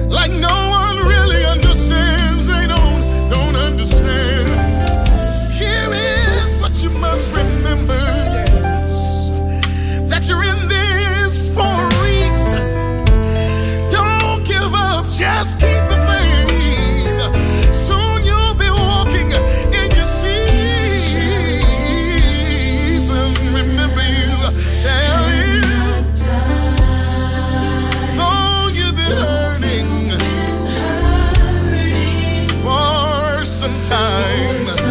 like no one really understands. They don't understand. Here is what you must remember, yes, that you're in this for a reason. Don't give up, just keep the faith. Soon you'll be walking in your season. Remember, you shall live, though you've been hurting for some time.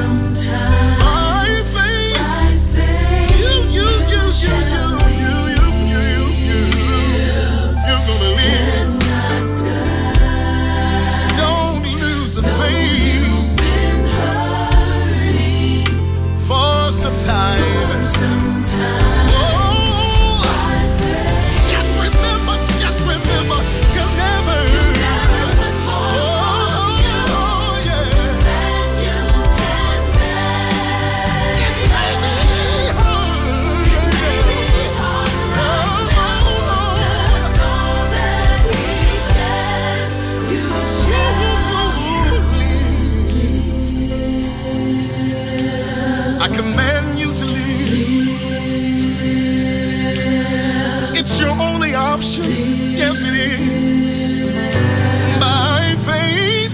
Yes, it is. By faith,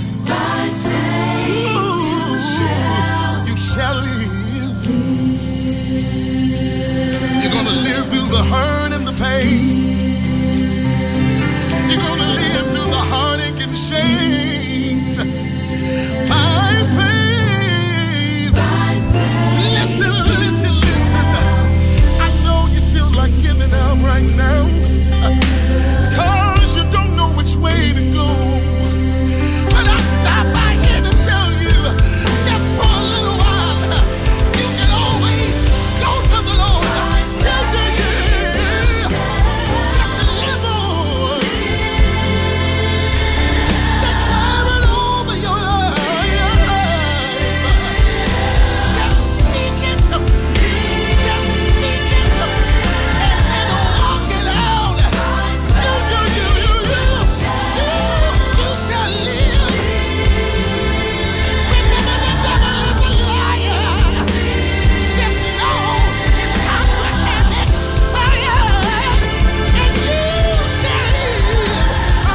ooh, you shall live. You're going to live through the hurt and the pain. You're going to live through the heartache and shame. By faith. Listen, listen, listen. I know you feel like giving up right now, because you don't know which way to go. But I stop by here to tell you, just for a little while, you can always go to the Lord. Yeah, yeah, yeah. Just live on. Declare it over your life. Just speak it to me. Just speak it to me. And walk it out. You shall live. Remember, the devil is a liar. Just know his contracts have expired, and you shall live.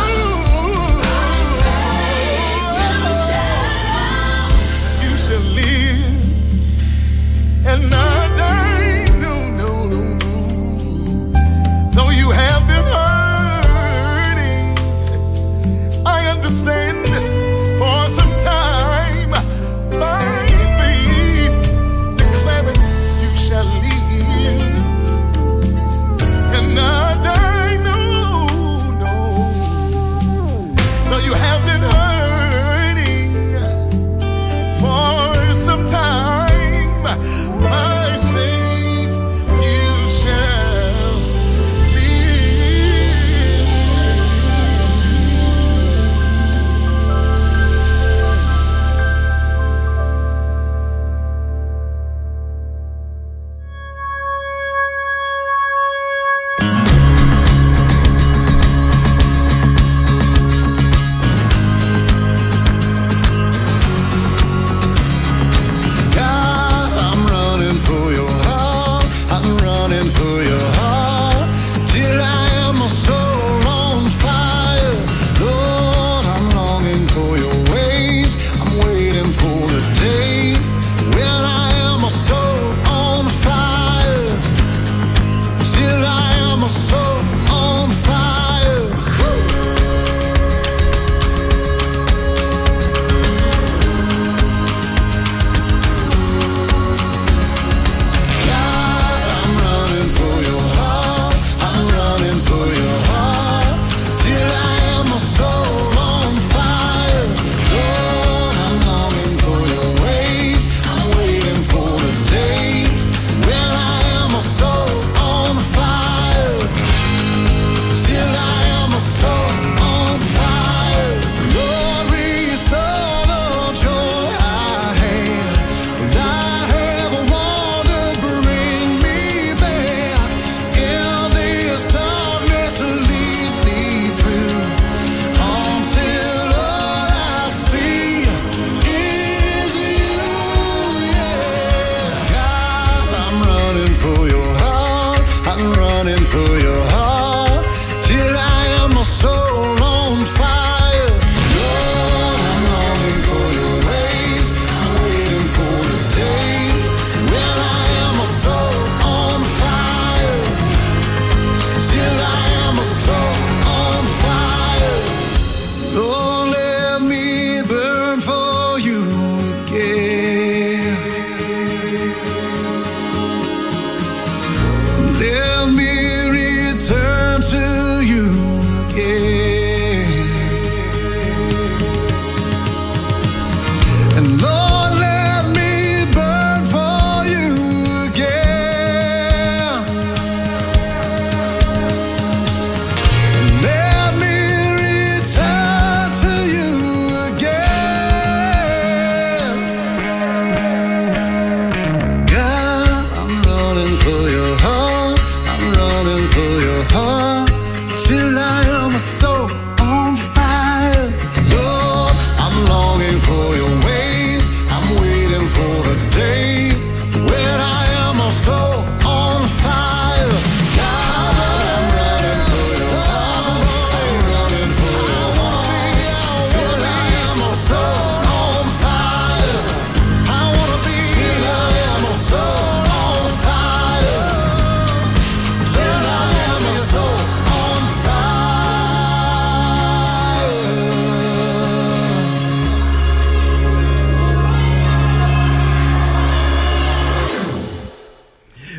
You shall live and not die. No, no, no, no. Though you have been hurting, I understand, for some time. By faith, declare it, you shall live and not die. No, no. Though you have been hurting for some time, by faith, you shall live.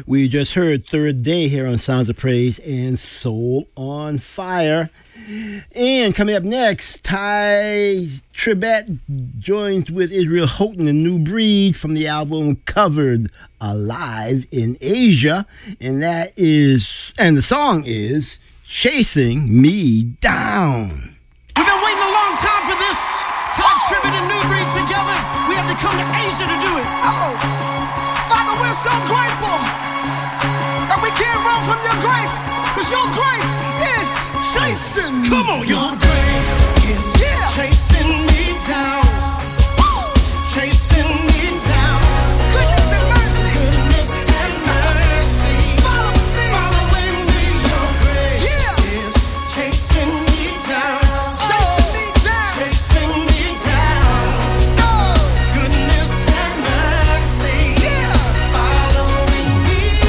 We just heard Third Day here on Sounds of Praise and Soul on Fire. And coming up next, Ty Tribbett joins with Israel Houghton, A New Breed, from the album Covered Alive in Asia. And the song is Chasing Me Down. We've been waiting a long time for this. Ty Tribbett and New Breed together. We had to come to Asia to do it. Oh, Father, we're so grateful that we can't run from your grace, because your grace is chasing. Come on, your grace is chasing me down. Chasing me down. Goodness and mercy. Goodness and mercy. Following me. Following me. Your grace is chasing me down. Chasing me down. Chasing me down. Oh. Goodness and mercy. Following me.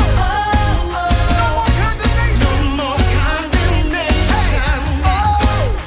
No more condemnation. No more condemnation. Oh.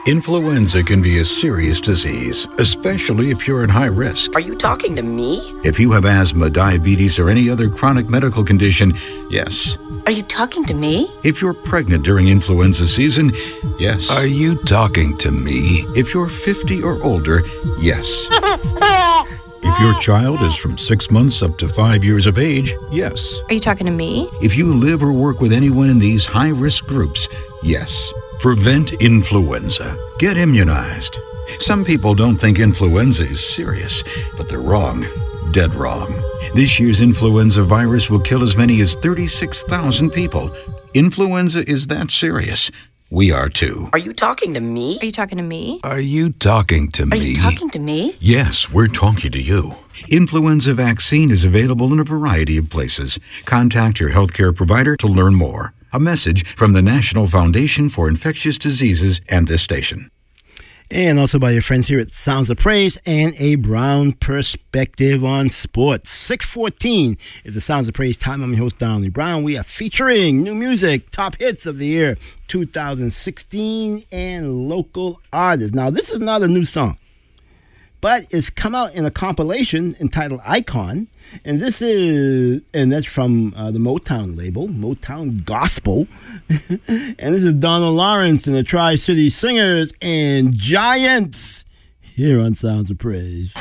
Influenza can be a serious disease, especially if you're at high risk. Are you talking to me? If you have asthma, diabetes, or any other chronic medical condition, yes. Are you talking to me? If you're pregnant during influenza season, yes. Are you talking to me? If you're 50 or older, yes. If your child is from 6 months up to 5 years of age, yes. Are you talking to me? If you live or work with anyone in these high-risk groups, yes. Prevent influenza. Get immunized. Some people don't think influenza is serious, but they're wrong. Dead wrong. This year's influenza virus will kill as many as 36,000 people. Influenza is that serious. We are too. Are you talking to me? Are you talking to me? Are you talking to me? Are you talking to me? Yes, we're talking to you. Influenza vaccine is available in a variety of places. Contact your healthcare provider to learn more. A message from the National Foundation for Infectious Diseases and this station. And also by your friends here at Sounds of Praise and a Brown Perspective on Sports. 6:14 is the Sounds of Praise time. I'm your host, Donald Lee Brown. We are featuring new music, top hits of the year 2016, and local artists. Now, this is not a new song, but it's come out in a compilation entitled Icon, and that's from the Motown label, Motown Gospel. And this is Donald Lawrence and the Tri-City Singers and Giants here on Sounds of Praise.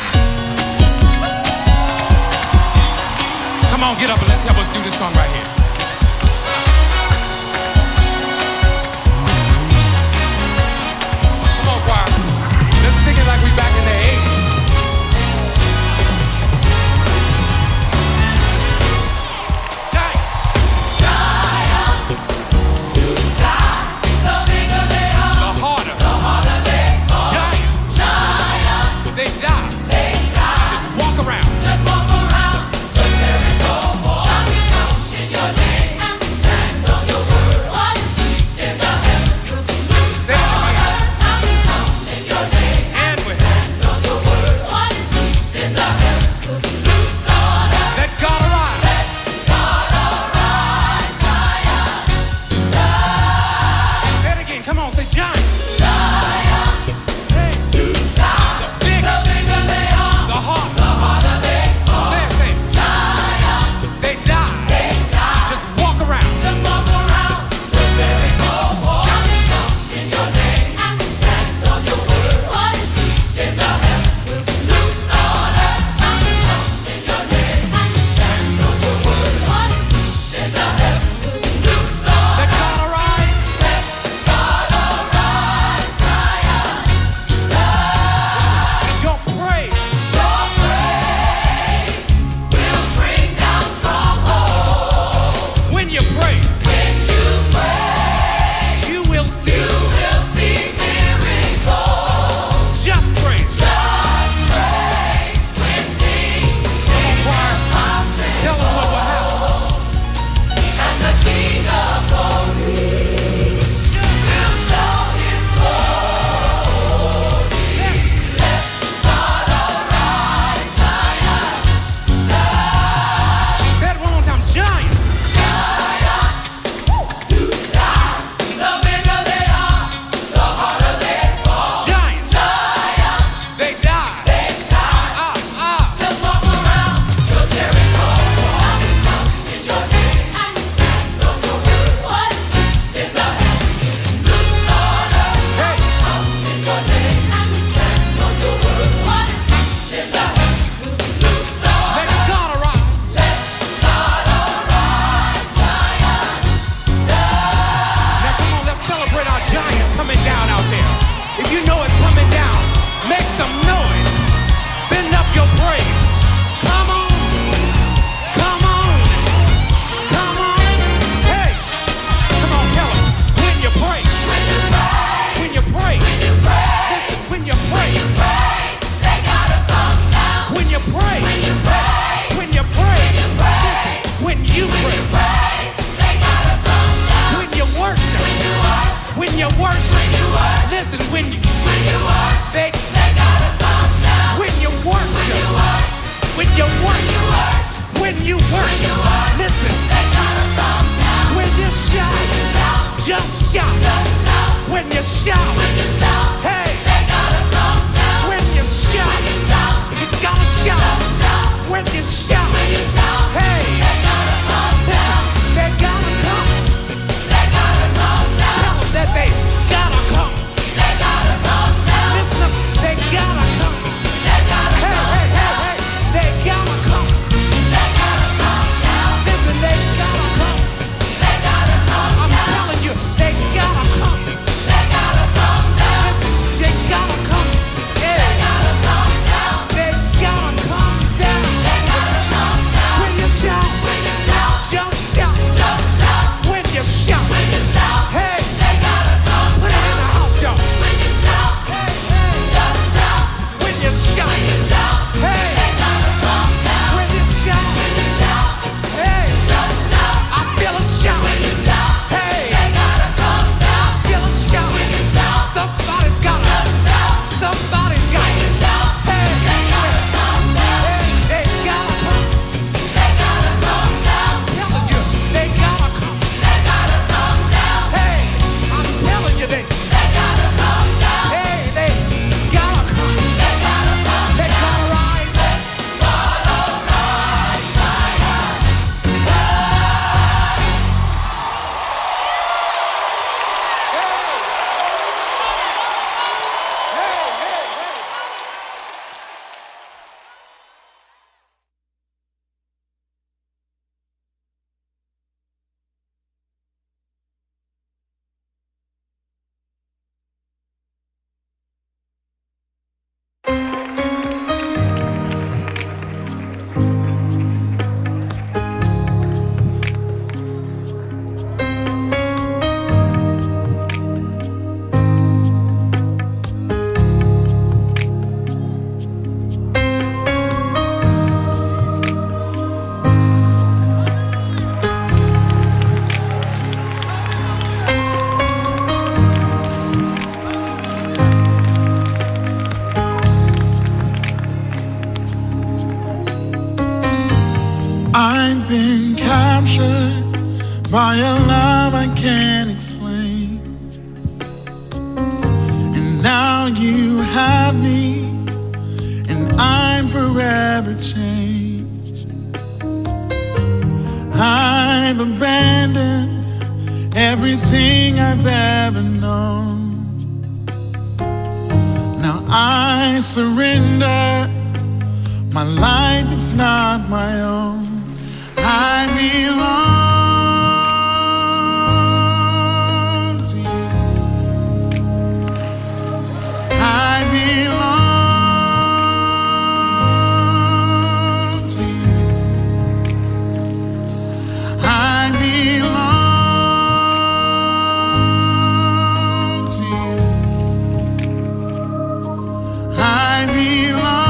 Come on, get up and let's help us do this song right here. Come on, choir. Let's sing it like we back in the 80s. Just shout. When you shout. I've been captured by a love I can't explain, and now you have me, and I'm forever changed. I've abandoned everything I've ever known. Now I surrender. My life is not my own. I belong to you. I belong to you. I belong to you. I belong.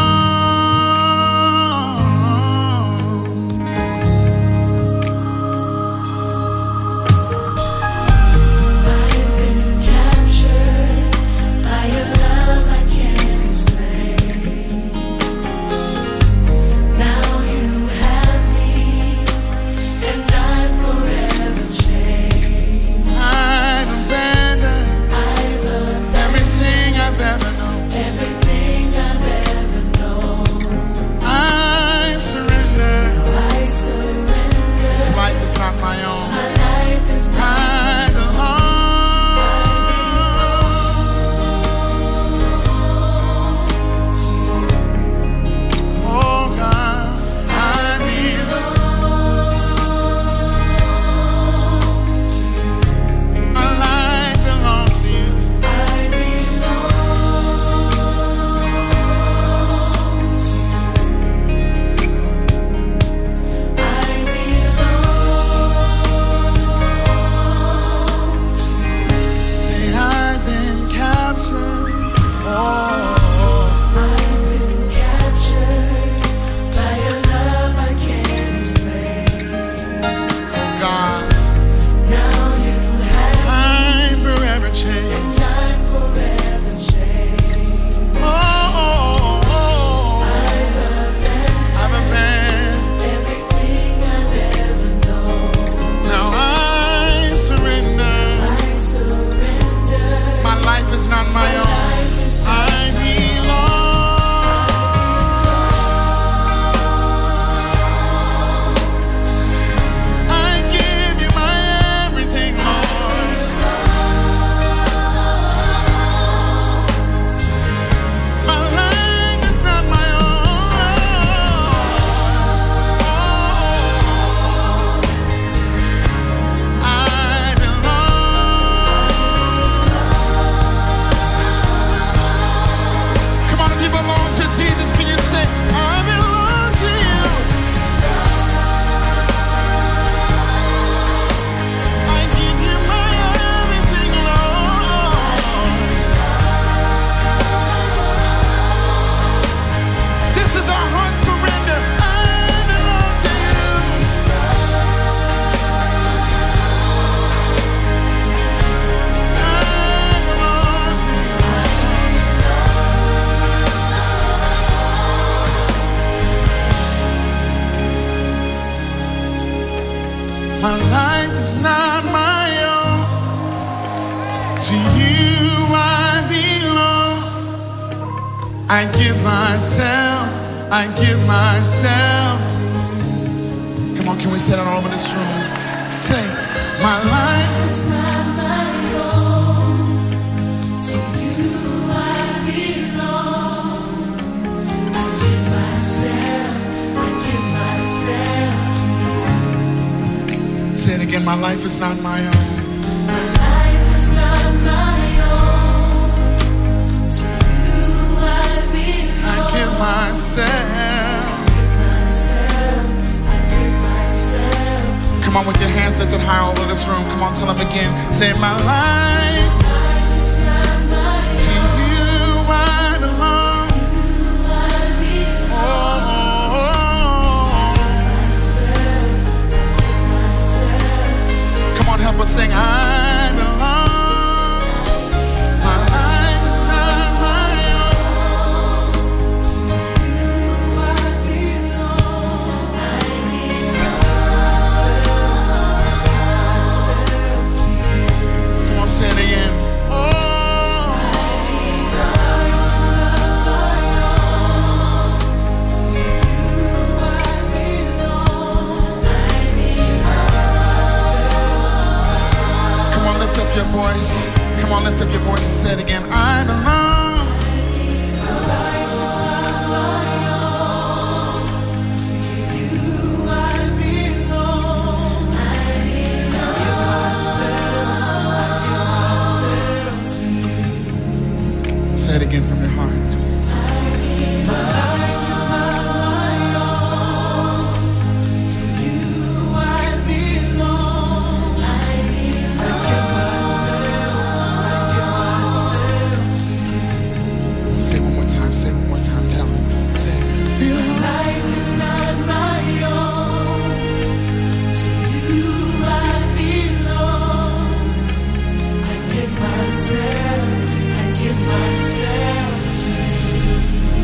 My life is not my own. To you I belong. I give myself to you. Come on, can we say that all over this room? Say, my life is not my own. To you I belong. I give myself to you. Say it again, my life is not my own. My life is not my own. To you I belong. I give myself. Come on with your hands lifted high all over this room. Come on, tell them again. Say, my life is not my own. To you I belong. Come on, help us sing. I belong. My life is not my own. To you I belong. I belong. voice. Come on, lift up your voice and say it again. I belong. Say it again from your heart. My life is not my own. To you I belong. I give myself to you. Say it one more time. Say it one more time. Tell him. Say it. My life is not my own. To you I belong. I give myself. Give myself to you.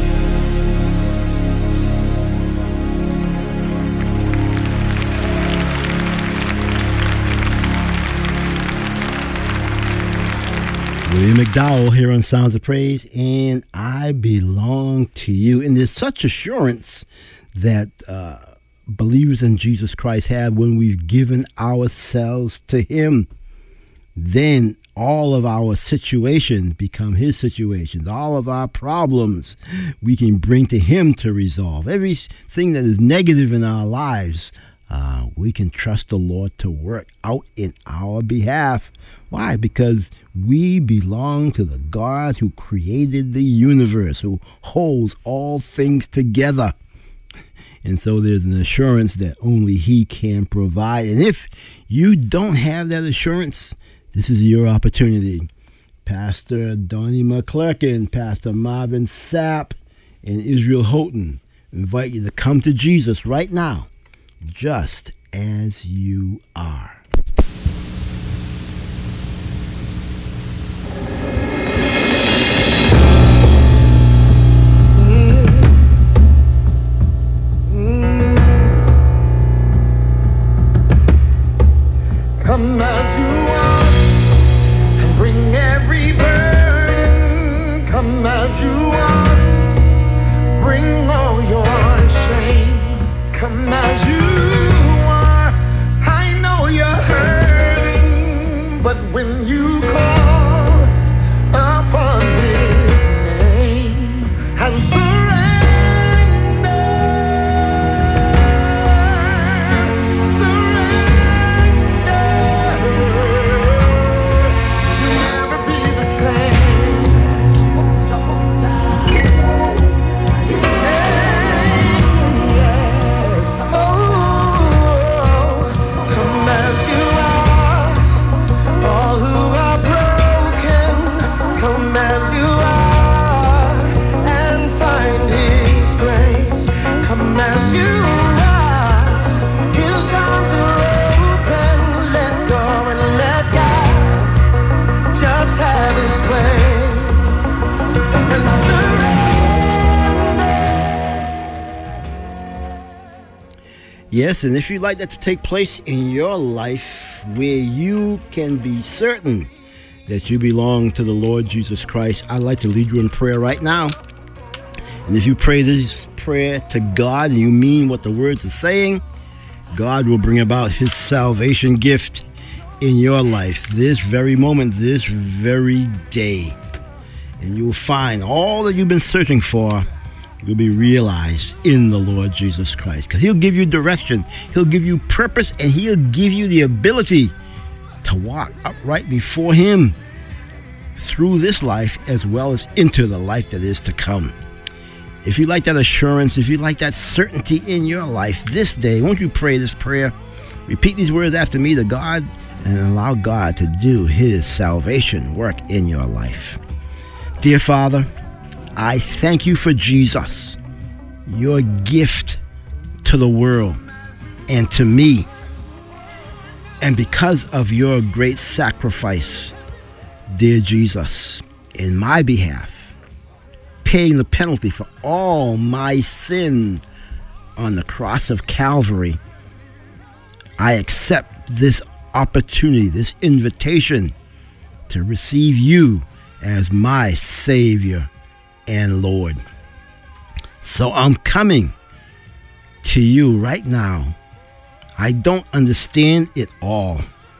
William McDowell here on Sounds of Praise, and I belong to you. And there's such assurance that believers in Jesus Christ have when we've given ourselves to Him. Then all of our situations become His situations. All of our problems we can bring to Him to resolve. Everything that is negative in our lives, we can trust the Lord to work out in our behalf. Why? Because we belong to the God who created the universe, who holds all things together. And so there's an assurance that only He can provide. And if you don't have that assurance, this is your opportunity. Pastor Donnie McClurkin, Pastor Marvin Sapp, and Israel Houghton invite you to come to Jesus right now, just as you are. Come as you are and bring every burden. Come as you are, bring all your shame. Come as you are, I know you're hurting, but when you call upon His name and surrender, as you are, His arms are open. Let go and let God just have His way and surrender. Yes, and if you'd like that to take place in your life, where you can be certain that you belong to the Lord Jesus Christ, I'd like to lead you in prayer right now. And if you pray this prayer to God and you mean what the words are saying, God will bring about His salvation gift in your life this very moment, this very day. And you will find all that you've been searching for will be realized in the Lord Jesus Christ. Because He'll give you direction, He'll give you purpose, and He'll give you the ability to walk upright before Him through this life as well as into the life that is to come. If you like that assurance, if you like that certainty in your life this day, won't you pray this prayer? Repeat these words after me to God and allow God to do His salvation work in your life. Dear Father, I thank You for Jesus, Your gift to the world and to me. And because of Your great sacrifice, dear Jesus, in my behalf, paying the penalty for all my sin on the cross of Calvary, I accept this opportunity, this invitation to receive You as my Savior and Lord. So I'm coming to You right now. I don't understand it all,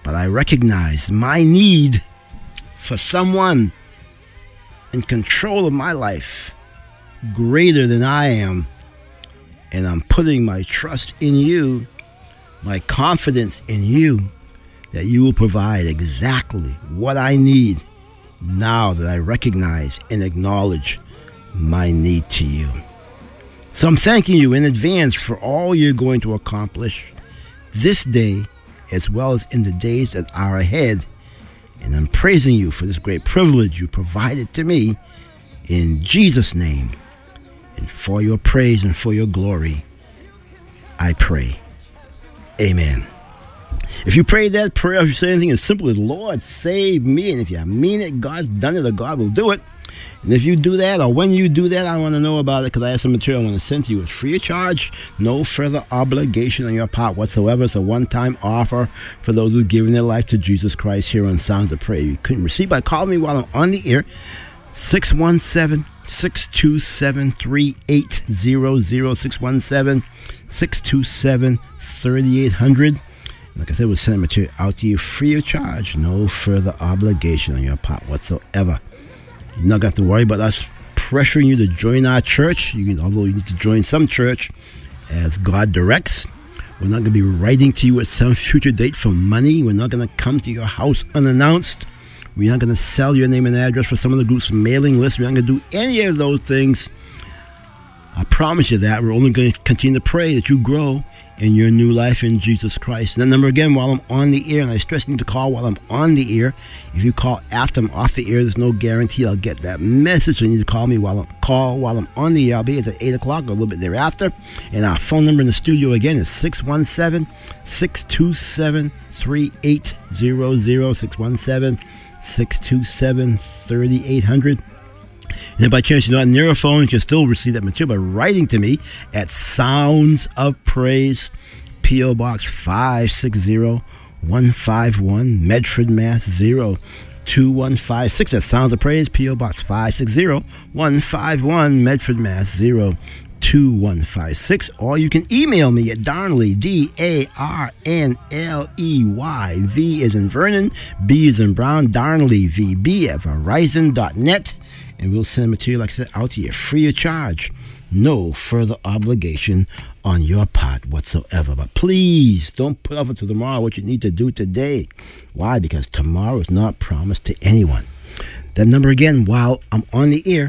but I recognize my need for someone in control of my life greater than I am. And I'm putting my trust in you, my confidence in you, that you will provide exactly what I need now that I recognize and acknowledge my need to you. So I'm thanking you in advance for all you're going to accomplish this day as well as in the days that are ahead. And I'm praising you for this great privilege you provided to me in Jesus' name. And for your praise and for your glory, I pray. Amen. If you prayed that prayer, if you say anything as simple as, Lord, save me, and if you mean it, God's done it or God will do it. And if you do that, or when you do that, I want to know about it because I have some material I want to send to you. It's free of charge, no further obligation on your part whatsoever. It's a one-time offer for those who've given their life to Jesus Christ here on Sounds of Prayer. You couldn't receive by calling me while I'm on the air, 617-627-3800, 617-627-3800. Like I said, we'll send material out to you free of charge, no further obligation on your part whatsoever. You're not going to have to worry about us pressuring you to join our church, although you need to join some church as God directs. We're not going to be writing to you at some future date for money. We're not going to come to your house unannounced. We're not going to sell your name and address for some of the group's mailing list. We're not going to do any of those things. I promise you that. We're only going to continue to pray that you grow in your new life in Jesus Christ. And that number again, while I'm on the air, and I stress you need to call while I'm on the air. If you call after I'm off the air, there's no guarantee I'll get that message. So you need to call me while I'm on the air. I'll be at 8 o'clock or a little bit thereafter. And our phone number in the studio again is 617-627-3800, 617-627-3800. And if by chance you're not near a phone, you can still receive that material by writing to me at Sounds of Praise, P.O. Box 560-151, Medford, Mass. 02156. That's Sounds of Praise, P.O. Box 560-151, Medford, Mass. 02156. Or you can email me at Darnley, D-A-R-N-L-E-Y, V as in Vernon, B as in Brown, Darnley, VB at Verizon.net. And we'll send material, like I said, out to you free of charge. No further obligation on your part whatsoever. But please don't put off until tomorrow what you need to do today. Why? Because tomorrow is not promised to anyone. That number again, while I'm on the air,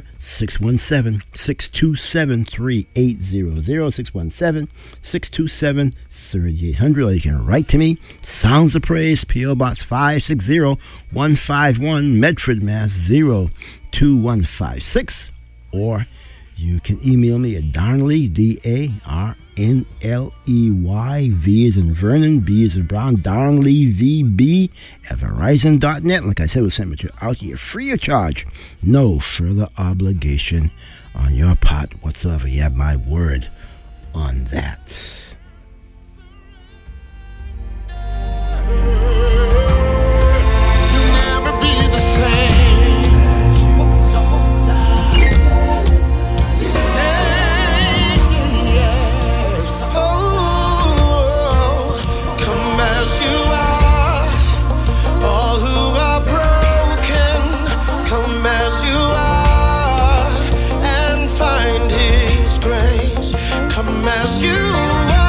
617-627-3800, 617-627-3800. Or you can write to me, Sounds of Praise, P.O. Box 560-151, Medford, Mass. 02156. Or you can email me at Darnley, D-A-R-N-L-E-Y, V as in Vernon, B as in Brown, Darnley, VB at Verizon.net. Like I said, we'll send it out to you free of charge. No further obligation on your part whatsoever. You have my word on that. You'll never be the same. Come as you are.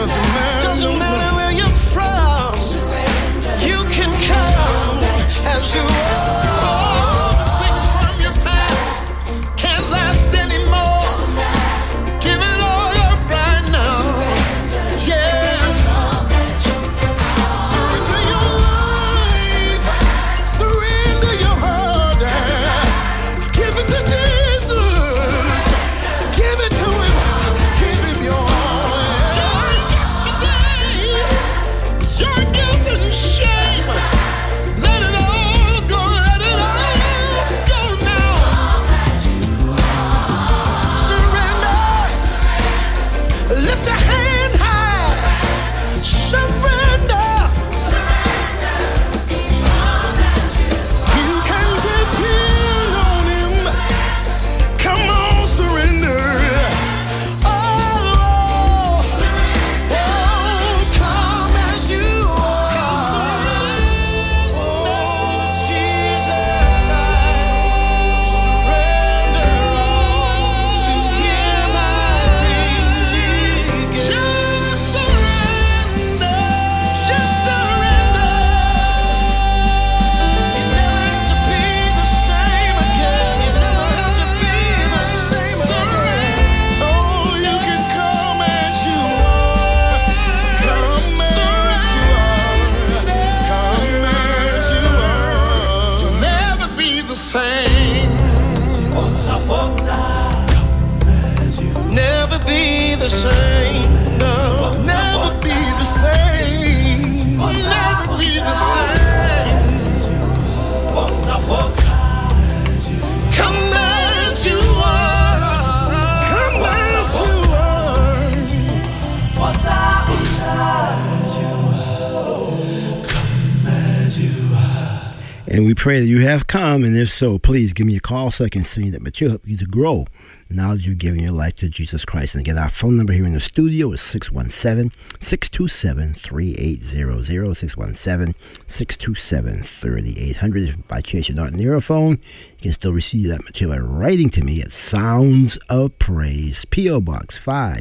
Doesn't matter where you're from. You can come as you are. All the things from your past can't last anymore. Give it all up right now. Yes. Surrender your life. Surrender your heart. Give it to Jesus. Give it to him. Give him your all. Your yesterday, your guilt and shame. Let it all go. Let it all go now. Surrender. Lift your hand high. Surrender. You can depend on him. Come on, surrender. Oh, come as you are. Oh, Jesus, I surrender all to him. I freely give. Just surrender. Just surrender. You never have to be the same again. You never have to be the same again. Oh, you can come as you are. Come as you are. Come as you are. You'll never be the same. Never be the same. No, never be the same. Never be the same. Come as you are. Come as you And we pray that you have come, and if so, please give me a call so I can send you that material, help you to grow now that you're giving your life to Jesus Christ. And again, our phone number here in the studio is 617-627-3800, 617-627-3800. If by chance you're not near a phone, you can still receive that material by writing to me at Sounds of Praise, P.O. Box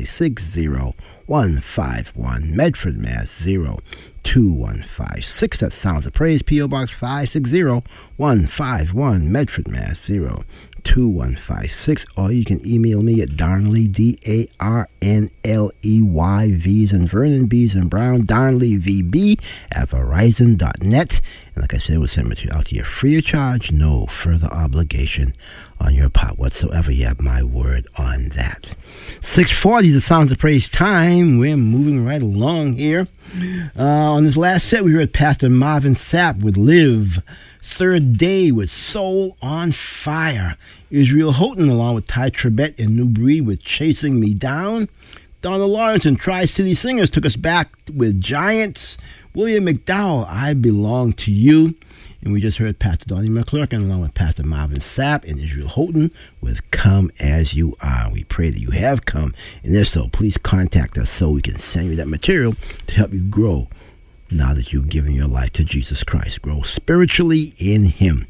560-151, Medford, Mass. 02156. That Sounds of Praise, P.O. Box 560-151, Medford, Mass. 02156. Or you can email me at Darnley, Darnley, V's and Vernon, B's and Brown, Darnley, VB at Verizon.net. And like I said, we'll send material out to you free of charge, no further obligation on your part whatsoever. You have my word on that. 6:40, the Sounds of Praise time. We're moving right along here. On this last set, we heard Pastor Marvin Sapp with Live. Third Day with Soul on Fire. Israel Houghton along with Ty Tribbett and New Breed with Chasing Me Down. Donna Lawrence and Tri-City Singers took us back with Giants. William McDowell, I Belong to You. And we just heard Pastor Donnie McClurkin along with Pastor Marvin Sapp and Israel Houghton with Come As You Are. We pray that you have come. And if so, please contact us so we can send you that material to help you grow now that you've given your life to Jesus Christ. Grow spiritually in Him.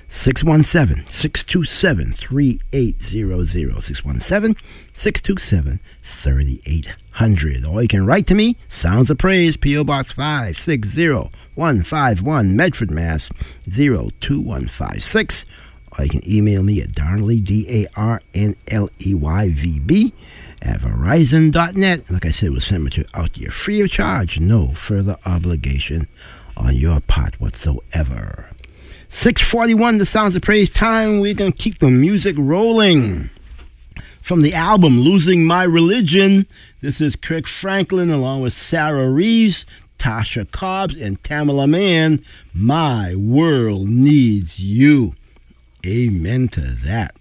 617-627-3800. 617-627-3800. Or you can write to me, Sounds of Praise, P.O. Box 560-151, Medford, Mass. 02156. Or you can email me at Darnley, DARNLEYVB at Verizon.net. And like I said, we'll send material out to you free of charge, no further obligation on your part whatsoever. 6:41, the Sounds of Praise time. We're going to keep the music rolling. From the album Losing My Religion, this is Kirk Franklin along with Sarah Reeves, Tasha Cobbs, and Tamala Mann. My World Needs You. Amen to that.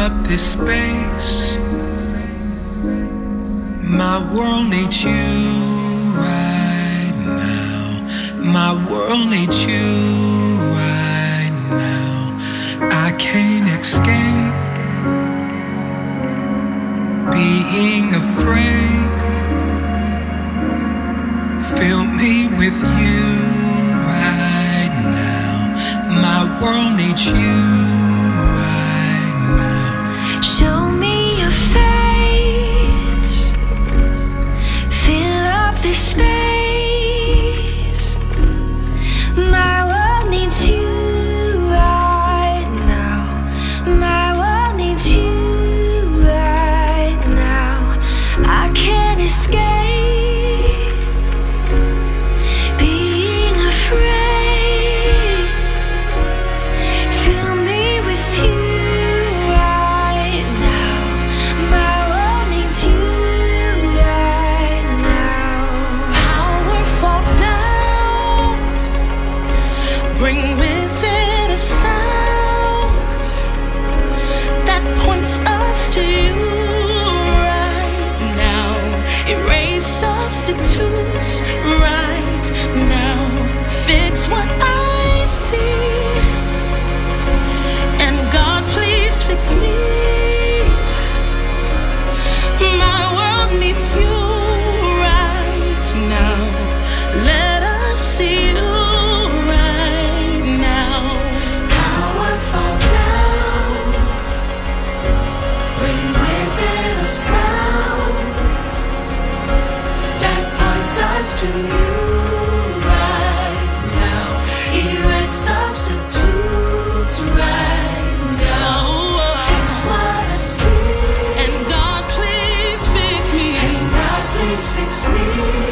up this space. My world needs you right now. My world needs you right now. I can't escape being afraid. Fill me with you right now. My world needs you right now. Show me your face. Fill up this space. My world needs you right now. My world needs you right now. I can't escape being afraid. Fill me with you right now. My world needs you right now. Power fall down. Bring with it a sound that points us to you right now. Erase substitutes right now. Fix what I see. And God, please fix me. My world needs you right now. Let us see you right now. Power fall down. Bring with it a sound that points us to you right now. Erase substitutes right now. Fix what I see. And God, please fix me. And God, please fix me.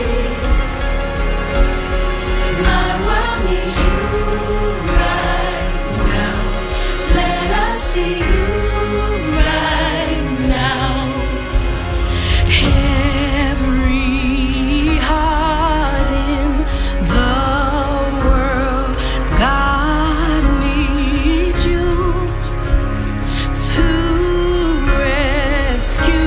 My world needs you right now. Let us see you right now. Every heart in the world, God needs you to rescue.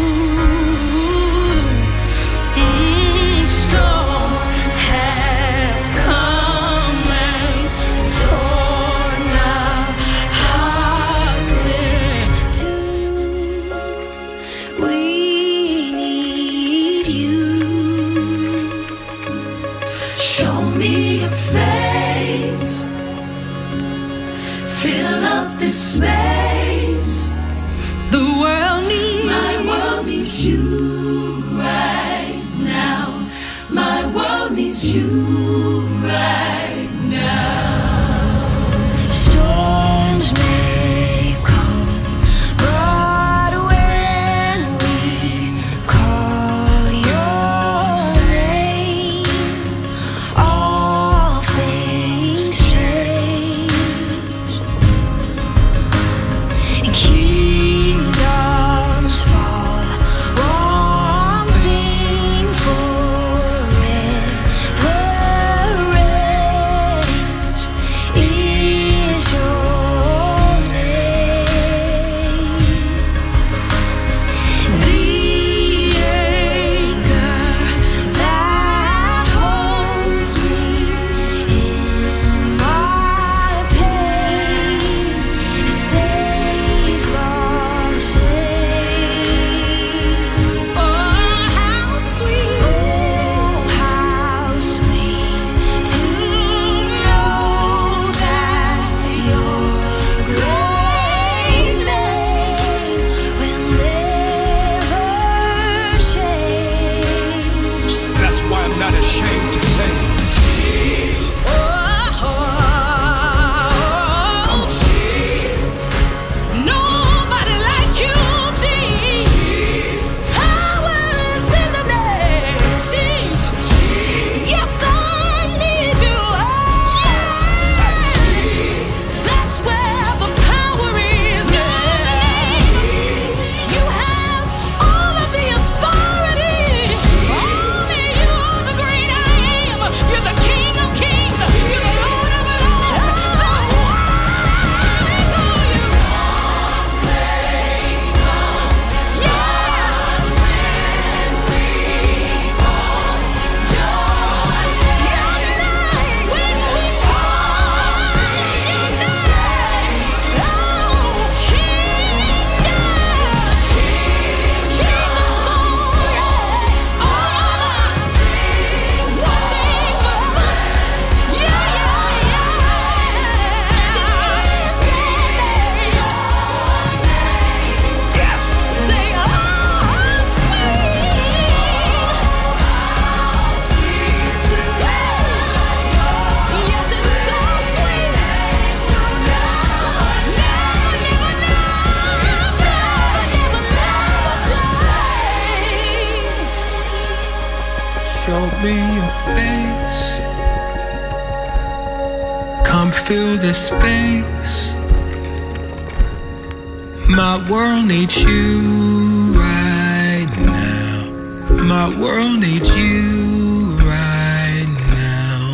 Storms have come and torn our hearts in two. We need you. Show me your face. Fill up this space. The world needs. My world needs you right now. My world needs you right now. Storms may come, but when we call your name, all things change. Kingdoms fall, one thing forever me your face. Come fill this space. My world needs you right now. My world needs you right now.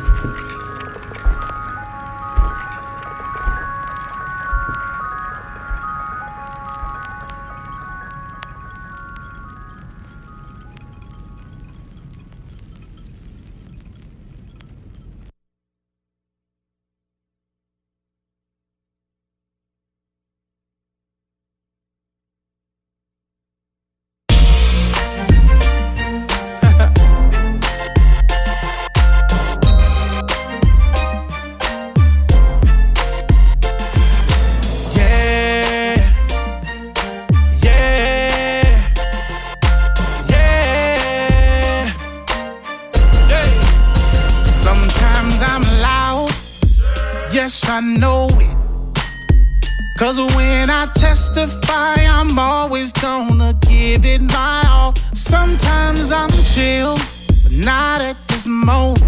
I know it. 'Cause when I testify, I'm always gonna give it my all. Sometimes I'm chill, but not at this moment.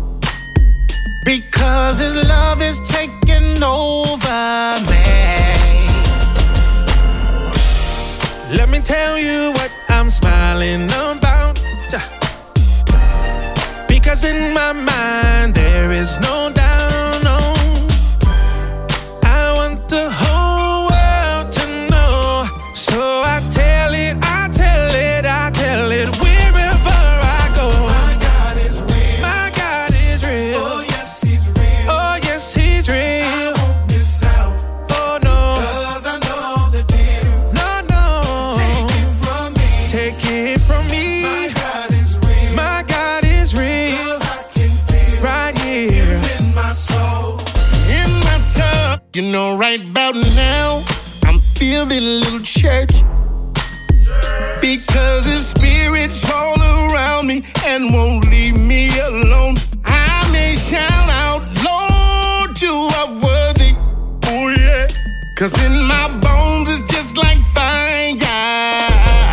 Because his love is taking over me. Let me tell you what I'm smiling about. Because in my mind there is no doubt, no. I want the whole world to know. So I tell it, I tell it, I tell it wherever I go. My God is real. My God is real. Oh yes, he's real. Oh yes, he's real. I won't miss out. Oh no. 'Cause I know the deal. No, no. Take it from me. Take it from me. My God is real. My God is real. 'Cause I can feel right here in my soul. In my soul. You know, right about now, I'm feeling a little church. Because his spirit's all around me and won't leave me alone. I may shout out, Lord, you are worthy. Oh yeah. 'Cause in my bones it's just like fire.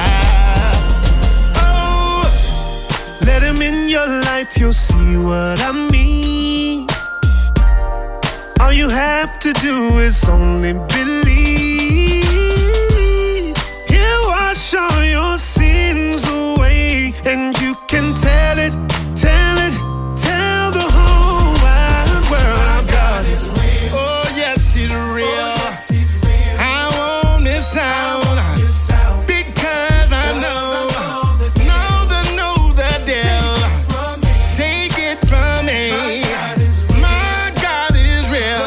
Oh, let him in your life, you'll see what I mean. All you have to do is only believe. He'll wash all your sins away, and you can tell it, tell it, tell the whole wide world. My God is real. Oh yes, he's real. Oh, yes, he's real. I won't miss out. Because I know the deal. Take it from me. My God is real.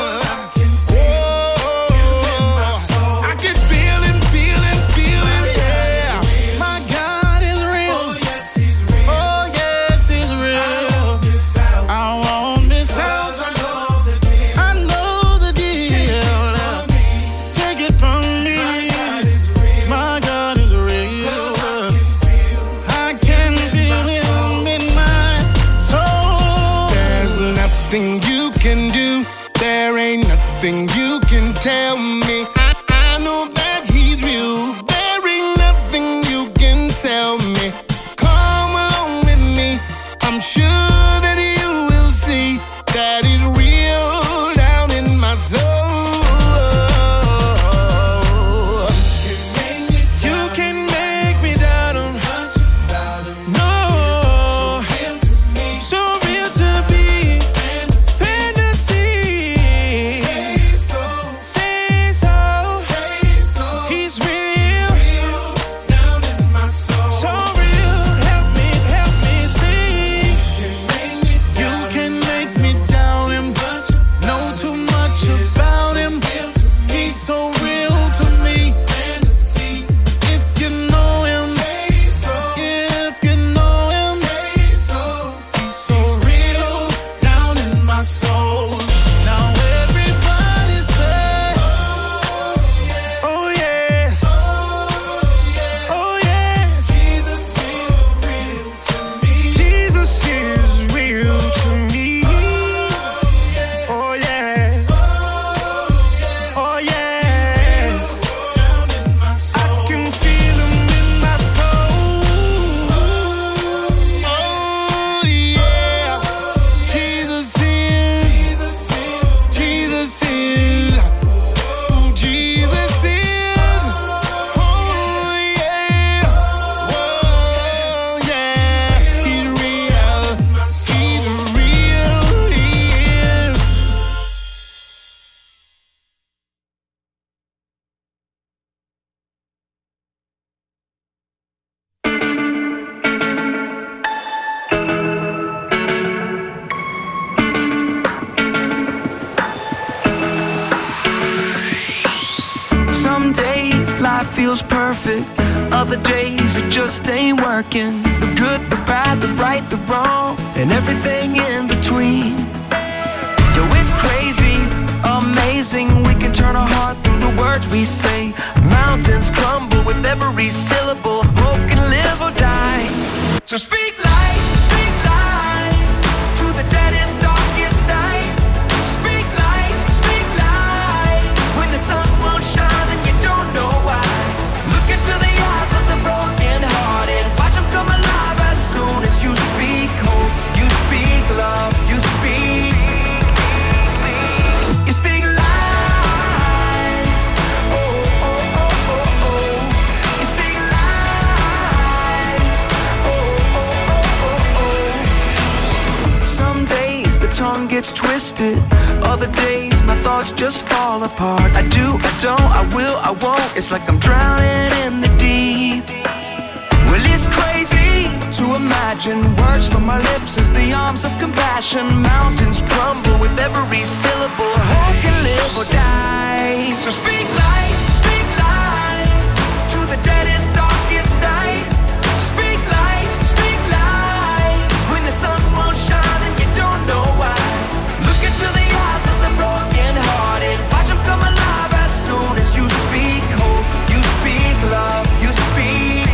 I can feel him, yeah. My God is real. Oh yes, he's real. Oh yes, he's real. I won't miss out. I know the deal. Take it from me. My God is real. I can feel him in my soul. There's nothing you can do. There ain't nothing you can tell me. I know that he's real. There ain't nothing you can sell me. Come along with me. I'm sure that you will see that he's real down in my soul. You can make me doubt him. No, so real to be fantasy. Say so. feels perfect. Other days it just ain't working. The good, the bad, the right, the wrong, and everything in between. Yo, it's crazy, amazing. We can turn our heart through the words we say. Mountains crumble with every syllable. Hope can live or die. So speak life to the deadest, darkest night. Speak life when the sun won't shine and you don't know why. Look into the eyes of the broken hearted. Watch them come alive as soon as you speak hope. You speak love, you speak. You speak life. Oh, oh, oh, oh, oh. You speak life. Oh, oh, oh, oh, oh. Some days the tongue gets twisted. Other days my thoughts just fall apart. I do, I don't, I will, I won't. It's like I'm drowning in the deep. Well, it's crazy to imagine words from my lips as the arms of compassion. Mountains crumble with every syllable. Hope can live or die. So speak life to the deadest, darkest night. Speak life when the sun won't shine and you don't know why. Look into the eyes of the broken hearted. Watch them come alive as soon as you speak hope. You speak love, you speak.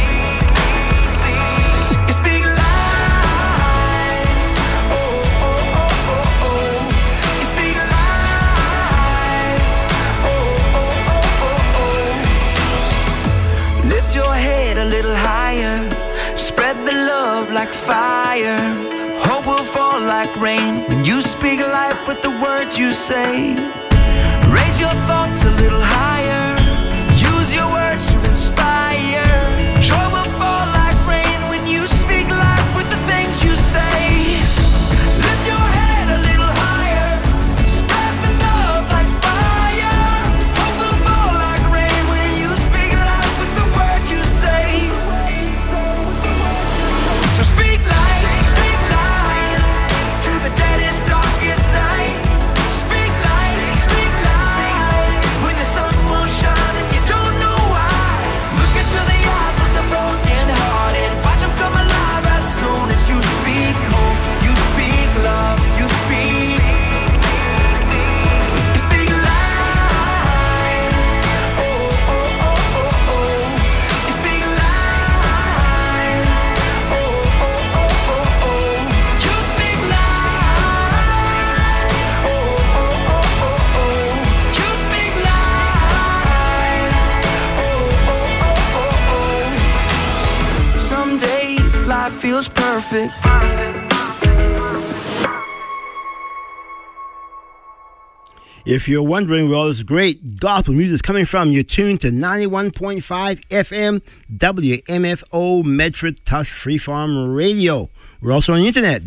You speak life. Oh, oh, oh, oh, oh. You speak life. Oh, oh, oh, oh, oh. Lift your head a little higher. Spread the love like fire. Hope will fall like rain when you speak life with the words you say. Raise your thoughts a little higher. Use your words to inspire. Joy will fall like rain when you speak life with the things you say. Lift your head a little higher. Spread the love like fire. Hope will fall like rain when you speak life with the words you say. So speak life to the deadest, darkest night. Speak life when the sun won't shine and you don't know why. Look into the eyes of the broken hearted. Watch them come alive as soon as you speak hope. You speak love, you speak. You speak life. Oh, oh, oh, oh, oh. You speak life. Oh, oh, oh, oh, oh. You speak life. Oh, oh, oh, oh, oh. You speak life. Oh, oh, oh, oh, oh. Some days life feels perfect. If you're wondering where all this great gospel music is coming from, you're tuned to 91.5 FM WMFO Medford Touch Freeform Radio. We're also on the internet,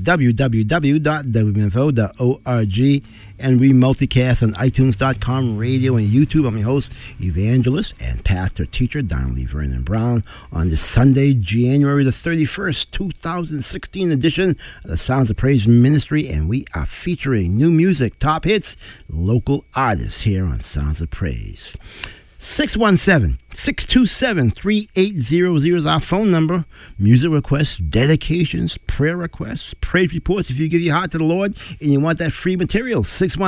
www.wmfo.org, and we multicast on iTunes.com radio and YouTube. I'm your host, evangelist and pastor teacher Donnelly Vernon Brown on this Sunday, January the 31st, 2016 edition of the Sounds of Praise Ministry, and we are featuring new music, top hits, local artists here on Sounds of Praise. 617-627-3800 is our phone number. Music requests, dedications, prayer requests, praise reports. If you give your heart to the Lord and you want that free material,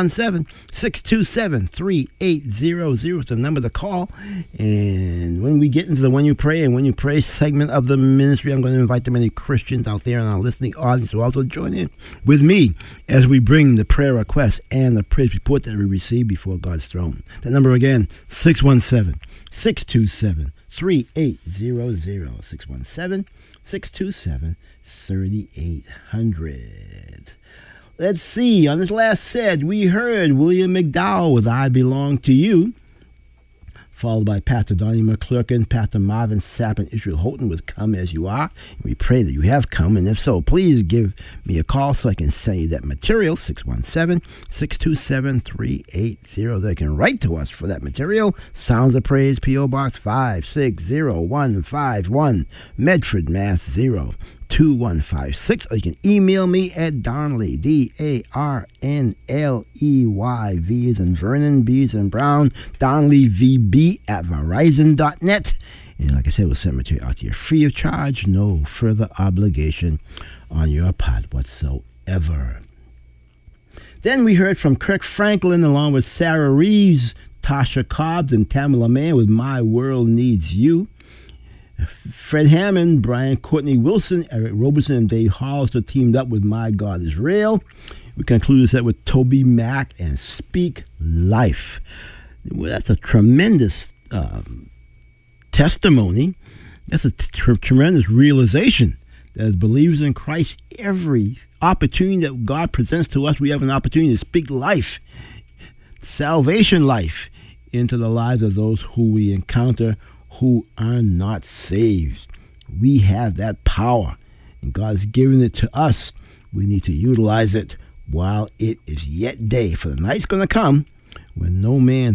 617-627-3800 is the number to call. And when we get into the When You Pray and When You Pray segment of the ministry, I'm going to invite the many Christians out there in our listening audience to also join in with me as we bring the prayer requests and the praise report that we receive before God's throne. The number again, 617-627-3800. 627-3800. Let's see. On this last set, we heard William McDowell with I Belong to You, followed by Pastor Donnie McClurkin, Pastor Marvin Sapp, and Israel Houghton with Come As You Are. And we pray that you have come, and if so, please give me a call so I can send you that material, 617-627-3800. They can write to us for that material. Sounds of Praise, P.O. Box 560-151, Medford, Mass. 2156, or you can email me at Darnley, DARNLEY, V as in Vernon, B as in Brown, Darnley VB at Verizon.net. And like I said, we'll send material out to you free of charge, no further obligation on your part whatsoever. Then we heard from Kirk Franklin along with Sarah Reeves, Tasha Cobbs, and Tamala Mann with My World Needs You. Fred Hammond, Brian Courtney Wilson, Eric Roberson, and Dave Hollister teamed up with My God Is Real. We concluded the set with Toby Mac and Speak Life. Well, that's a tremendous testimony. That's a tremendous realization that as believers in Christ, every opportunity that God presents to us, we have an opportunity to speak life, salvation life, into the lives of those who we encounter who are not saved. We have that power, and God has given it to us. We need to utilize it while it is yet day, for the night's going to come when no man